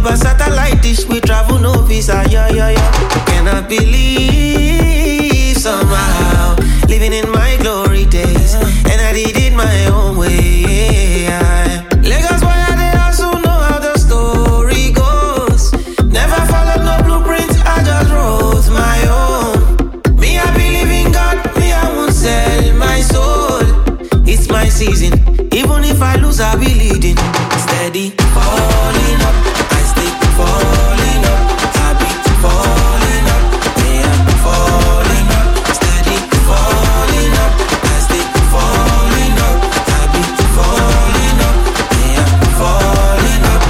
global satellite dish, we travel no visa, yeah, yeah, yeah. Cannot believe somehow living in my glory days, and I did it my own way. Lagos boy, I dey also know how the story goes. Never followed no blueprint, I just wrote my own. Me, I believe in God, me, I won't sell my soul. It's my season, even if I lose, I be leading. Steady falling up, I stay falling up. I be falling up, yeah, I'm falling up. Steady falling up, I stay falling up. I be falling up, yeah, I'm falling up.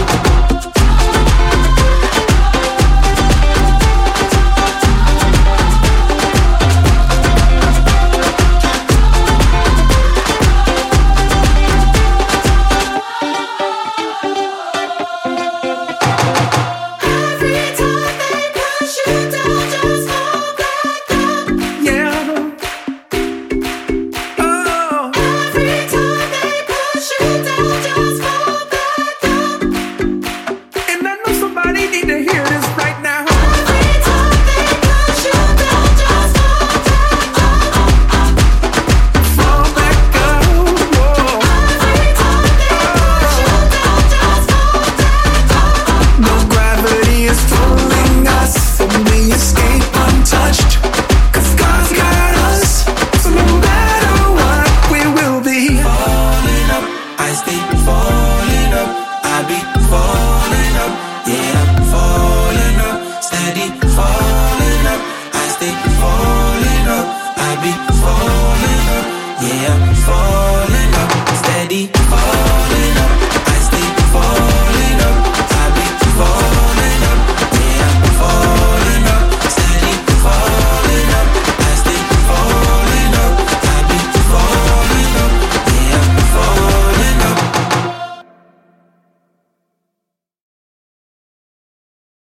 Falling up, steady